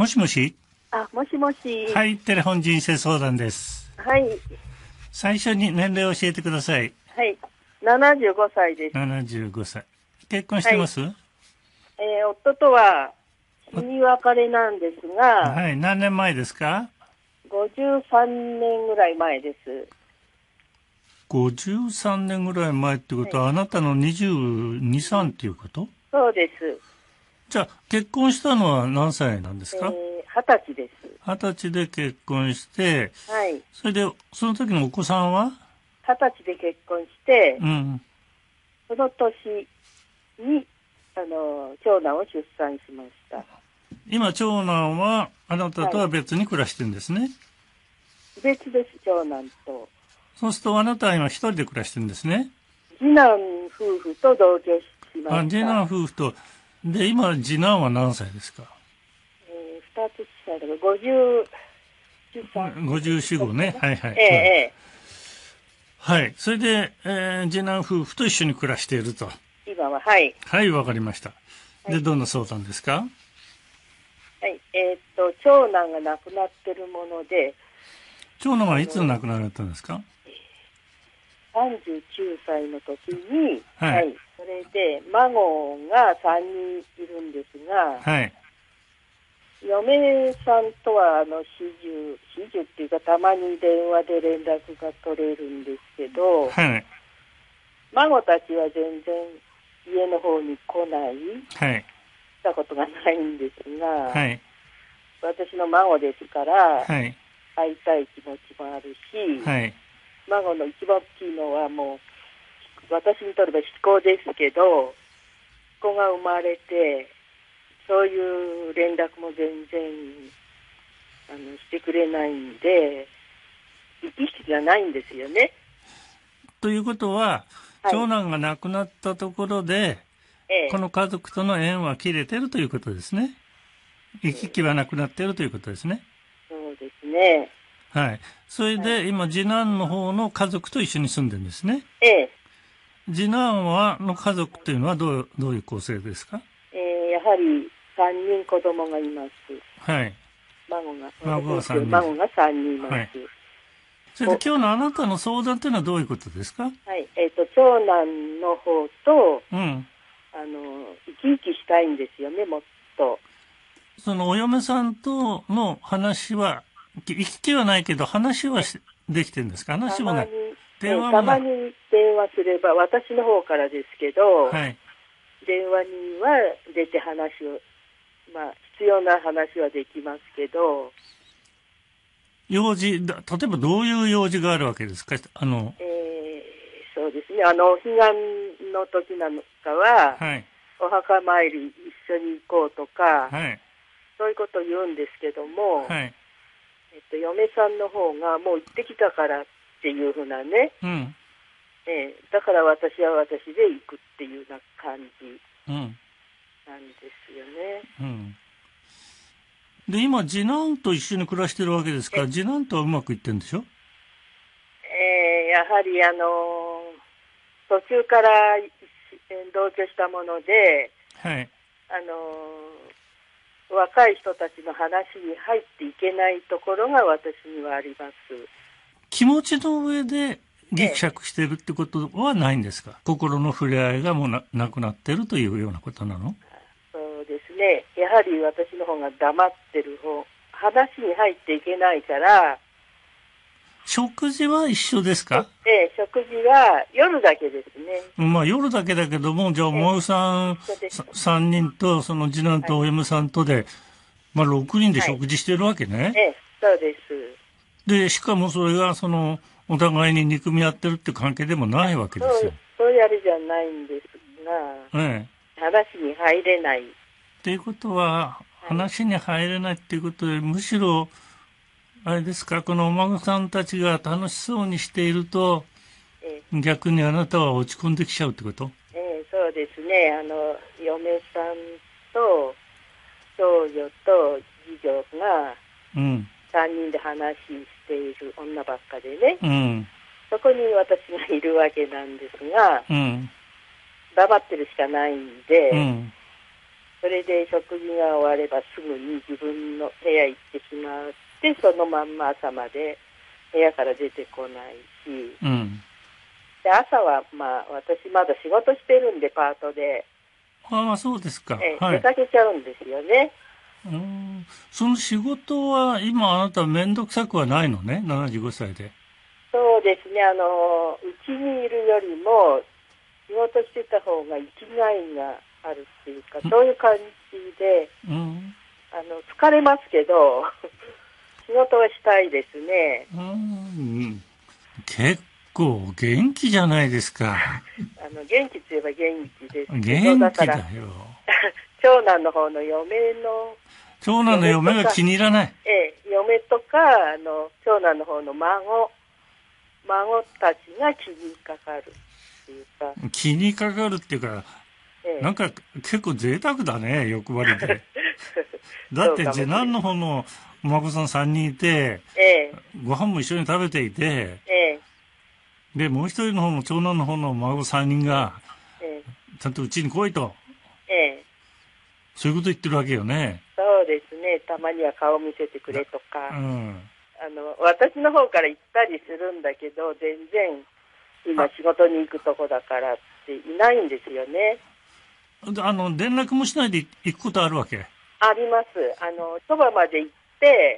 もしもし。 もしもし。 はい、テレフォン人生相談です。 はい。 最初に年齢を教えてください。 はい。75歳です。 75歳。結婚してます？はい、 夫とは死に別れなんですが。 はい、何年前ですか ？53年ぐらい前です。 53年ぐらい前ってことは、はい、あなたの22、3っていうこと？ そうです。 じゃあ、結婚したのは何歳なんですか？ 20歳です。 20歳で結婚して、 はい。 それで、その時のお子さんは 20歳で結婚して、 うん、 その年に、長男を出産しました。 今、長男は、あなたとは別に暮らしてるんですね。はい、 別です、長男と。 そうすると、あなたは今一人で暮らしてるんですね。 次男夫婦と同居しました。 次男夫婦と、で、今、次男は何歳ですか ？2つ下だから53。 54、5ね。はいはい。はい。それで、次男夫婦と一緒に暮らしていると。 今は、はい。 はい、わかりました。で、どんな相談ですか？ はい。長男が亡くなってるもので。 長男はいつ亡くなられたんですか ？39歳の時に、 はい。 それで、孫が3人いるんですが、 はい。 嫁さんとは始終っていうか、たまに電話で連絡が取れるんですけど、 はい。 孫たちは全然家の方に来ない、 はい。 来たことがないんですが、 はい。 私の孫ですから、 はい。 会いたい気持ちもあるし、 はい。 孫の一番大きいのはもう、私にとれば非行ですけど、子が生まれて、そういう連絡も全然してくれないんで、行き来がないんですよね。 ということは、長男が亡くなったところで、この家族との縁は切れてるということですね。行き来はなくなっているということですね。 そうですね。 はい。それで、今、次男の方の家族と一緒に住んでるんですね。次男の家族というのはどういう構成ですか？ やはり3人子供がいます。 はい。 孫が 3人。 孫が3人います。はい。 それで今日のあなたの相談というのはどういうことですか？ はい。長男の方と、生き生きしたいんですよね、もっと。 そのお嫁さんとの話は、行き来はないけど、話はできてるんですか？話もない。 電話もたまに電話すれば、私の方からですけど、はい、電話には出て話を、必要な話はできますけど。 用事、例えばどういう用事があるわけですか？ そうですね。彼岸の時なんかは、はい、お墓参り一緒に行こうとか、はい、そういうことを言うんですけども、はい、嫁さんの方がもう行ってきたからっていうふうなね、だから私は私で行くっていうような感じなんですよね。 で、今、次男と一緒に暮らしてるわけですから、次男とはうまくいってるんでしょ？ やはり途中から同居したもので、はい、若い人たちの話に入っていけないところが私にはあります。 気持ちの上でぎくしゃくしてるってことはないんですか？心の触れ合いがもうなくなってるというようなことなの？ そうですね。やはり私の方が黙ってる方、話に入っていけないから。 食事は一緒ですか？ 食事は夜だけですね。 夜だけだけども、じゃあお孫さん3人と、その次男とお嫁さんとで、6人で食事してるわけね。 そうです。 で、しかもそれが、お互いに憎み合ってるって関係でもないわけですよ。 そういうあれじゃないんですが、話に入れない。 っていうことは、話に入れないっていうことで、むしろ、あれですか、このお孫さんたちが楽しそうにしていると、逆にあなたは落ち込んできちゃうってこと？ そうですね。嫁さんと長女と次女が3人で話している女ばっかでね、そこに私がいるわけなんですが、黙ってるしかないんで、それで食事が終わればすぐに自分ののまんま朝まで部屋から出てこないし、 うん、 で朝は、私まだ仕事してるんで、パートで。 ああ、そうですか。 出かけちゃうんですよね。 その仕事は今あなためんどくさくはないのね、75歳で。 そうですね、うちにいるよりも仕事してた方が生きがいがあるっていうか、そういう感じで、疲れますけど、仕事はしたいですね。 結構元気じゃないですか。 元気といえば元気ですけど、 元気だよ。 長男の方の嫁が気に入らない。 嫁とか、長男の方の孫たちが気にかかるっていうか。 気にかかるっていうか、なんか結構贅沢だね、欲張りで。だって次男の方のお孫さん3人いて、ご飯も一緒に食べていて、で、もう一人の方の長男の方の孫3人が、ちゃんとうちに来いと。そういうこと言ってるわけよね。 そうですね。たまには顔見せてくれとか。私の方から言ったりするんだけど、全然今仕事に行くとこだからっていないんですよね。 連絡もしないで行くことあるわけ？ あります。そばまで行って、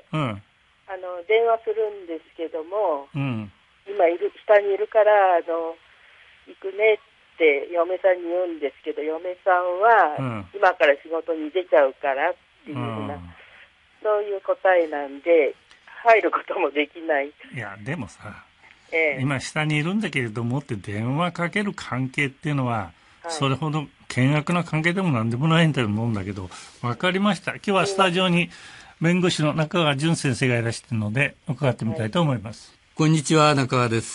電話するんですけども、今下にいるから、行くねって嫁さんに言うんですけど、嫁さんは、今から仕事に出ちゃうからっていうような、そういう答えなんで、入ることもできない。 いや、でもさ、今下にいるんだけれどもって電話かける関係っていうのは、それほど険悪な関係でもなんでもないんだと思うんだけど、わかりました。今日はスタジオに弁護士の中川淳先生がいらしているので、伺ってみたいと思います。 こんにちは、中川です。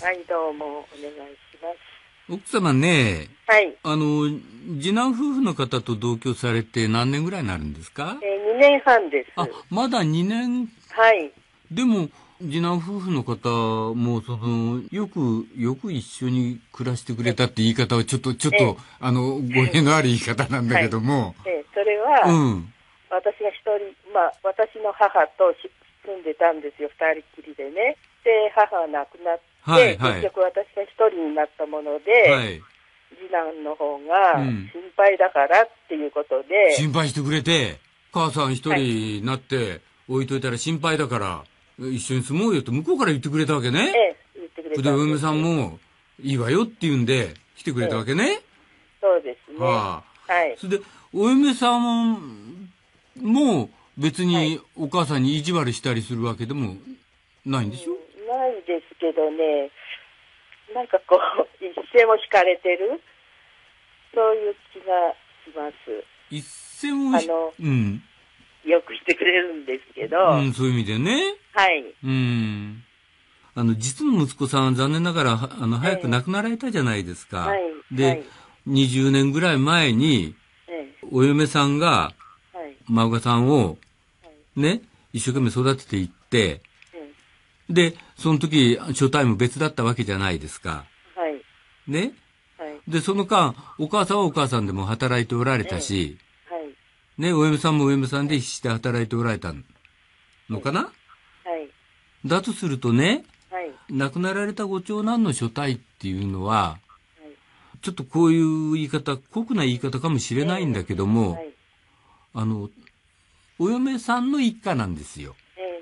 はい、どうもお願いします。 奥様ね、 はい。 次男夫婦の方と同居されて何年ぐらいになるんですか ？2年半です。 まだ2年。 はい。 でも、次男夫婦の方も、よく一緒に暮らしてくれたって言い方はちょっと、語弊のある言い方なんだけども。 それは、私が一人、私の母と住んでたんですよ、二人きりでね。で、母が亡くなって、結局私が一人になったもので、次男の方が心配だからっていうことで。 心配してくれて、母さん一人になって置いといたら心配だから、一緒に住もうよって向こうから言ってくれたわけね。 言ってくれた。 で、お嫁さんもいいわよって言うんで来てくれたわけね。 そうですね。 はい。それで、お嫁さんも別にお母さんに意地悪したりするわけでもないんでしょ？ ないですけどね、なんかこう、一線を引かれてる、そういう気がします。 一線をよくしてくれるんですけど。 そういう意味でね。 はい。 実の息子さんは残念ながら、早く亡くなられたじゃないですか。で、20年ぐらい前に、お嫁さんが、孫さんを、ね、一生懸命育てていって、で、その時、所帯も別だったわけじゃないですか。ね。で、その間、お母さんはお母さんでも働いておられたし、ね、お嫁さんもお嫁さんで必死して働いておられたのかな？だとするとね、亡くなられたご長男の所帯っていうのは、ちょっとこういう言い方、酷な言い方かもしれないんだけども、お嫁さんの一家なんですよ。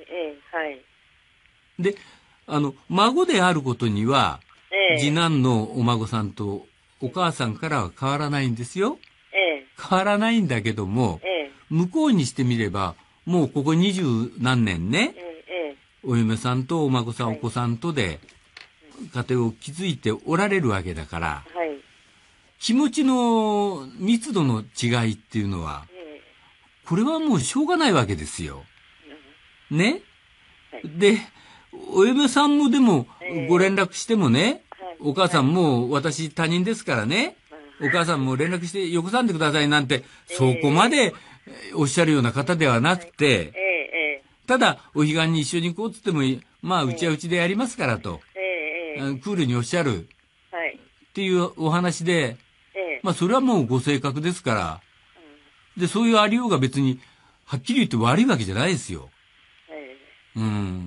で、孫であることには、次男のお孫さんとお母さんからは変わらないんですよ。変わらないんだけども、向こうにしてみれば、もうここ20何年ね、お嫁さんとお孫さん、お子さんとで家庭を築いておられるわけだから、気持ちの密度の違いっていうのは、これはもうしょうがないわけですよ。ね。で、お嫁さんもでもご連絡してもね、お母さんも私他人ですからね、お母さんも連絡してよこさんでくださいなんて、そこまでおっしゃるような方ではなくて、ただお彼岸に一緒に行こうって言っても、まあうちはうちでやりますからと、クールにおっしゃるっていうお話で、まあそれはもうご性格ですから、で、そういうありようが別にはっきり言って悪いわけじゃないですよ。 うん。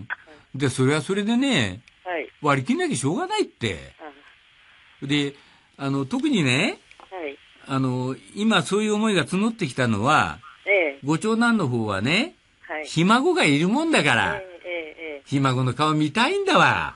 で、それはそれでね、はい、割り切んなきゃしょうがないって。で、特にね、はい、今そういう思いが募ってきたのは、ご長男の方はね、はい、ひ孫がいるもんだから、ひ孫の顔見たいんだわ。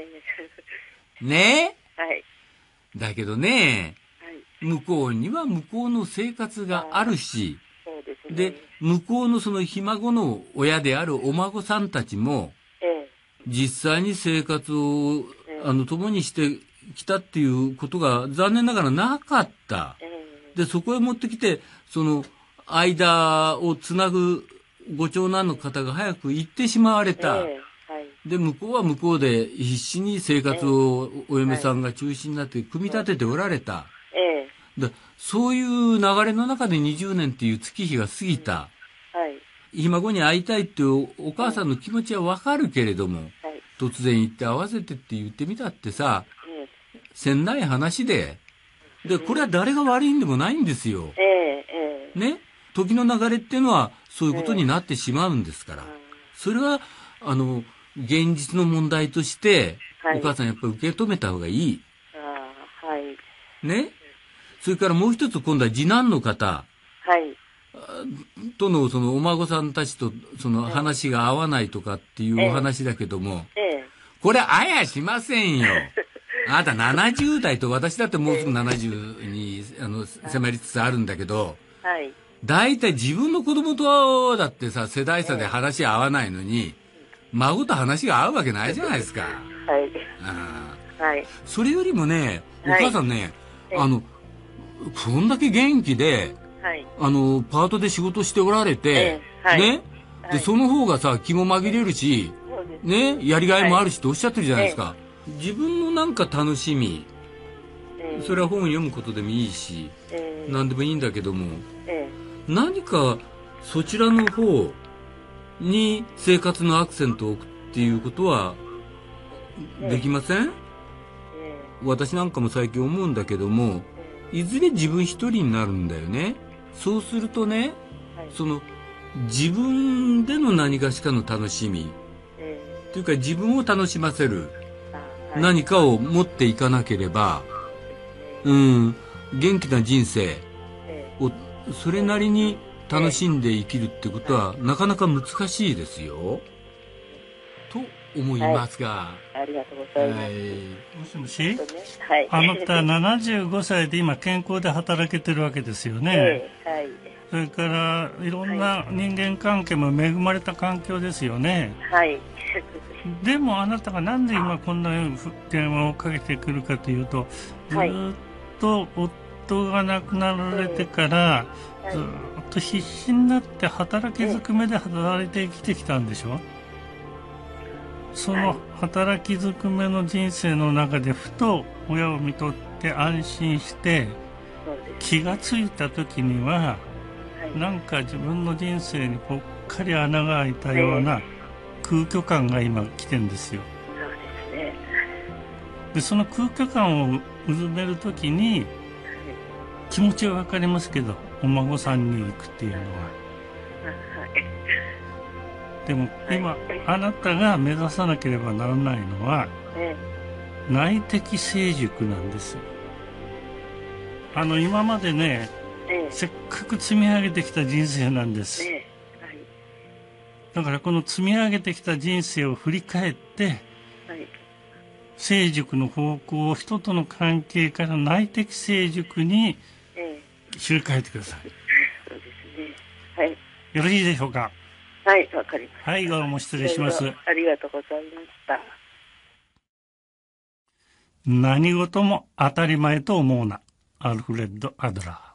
ねえ、はい。だけどね、はい、向こうには向こうの生活があるし、そうですね、で、向こうのそのひ孫の親であるお孫さんたちも、実際に生活を、共にしてきたっていうことが残念ながらなかった。で、そこへ持ってきて、その、間をつなぐご長男の方が早く行ってしまわれた。で、向こうは向こうで必死に生活をお嫁さんが中心になって組み立てておられた。で、そういう流れの中で20年っていう月日が過ぎた。ひ孫に会いたいっていうお母さんの気持ちはわかるけれども、突然行って会わせてって言ってみたってさ、せんない話で、これは誰が悪いんでもないんですよ。ね。時の流れっていうのはそういうことになってしまうんですから。それは、現実の問題として、お母さんやっぱり受け止めた方がいい。ね。それからもう一つ今度は次男の方。とのそのお孫さんたちとその話が合わないとかっていうお話だけども、これあやしませんよ。あなた70代と私だってもうすぐ70に迫りつつあるんだけど、だいたい自分の子供とだってさ、世代差で話合わないのに、孫と話が合うわけないじゃないですか。それよりもね、お母さんね、そんだけ元気で、パートで仕事しておられて、ね、で、その方がさ、気も紛れるし、ね、やりがいもあるしっておっしゃってるじゃないですか。自分のなんか楽しみ、それは本を読むことでもいいし、何でもいいんだけども、何かそちらの方に生活のアクセントを置くっていうことはできません？私なんかも最近思うんだけども、いずれ自分一人になるんだよね。そうするとね、その自分での何かしかの楽しみ、というか自分を楽しませる何かを持っていかなければ、元気な人生をそれなりに楽しんで生きるってことはなかなか難しいですよ。と思いますが。 ありがとうございます。 もしもし、あなた75歳で今健康で働けてるわけですよね。それからいろんな人間関係も恵まれた環境ですよね。でもあなたがなんで今こんな電話をかけてくるかというと、ずっと夫が亡くなられてからずっと必死になって働きずくめで働いて生きてきたんでしょ。その働きずくめの人生の中でふと親を見とって安心して気がついた時には、なんか自分の人生にぽっかり穴が開いたような空虚感が今来てるんですよ。で、その空虚感をうずめる時に気持ちはわかりますけど、お孫さんに行くっていうのは。でも今あなたが目指さなければならないのは内的成熟なんですよ。今までね、せっかく積み上げてきた人生なんです。だからこの積み上げてきた人生を振り返って、成熟の方向を人との関係から内的成熟に切り替えてください。そうですね。よろしいでしょうか。 はい、わかりました。 はい、どうも失礼します。 ありがとうございました。 何事も当たり前と思うな。アルフレッド・アドラー。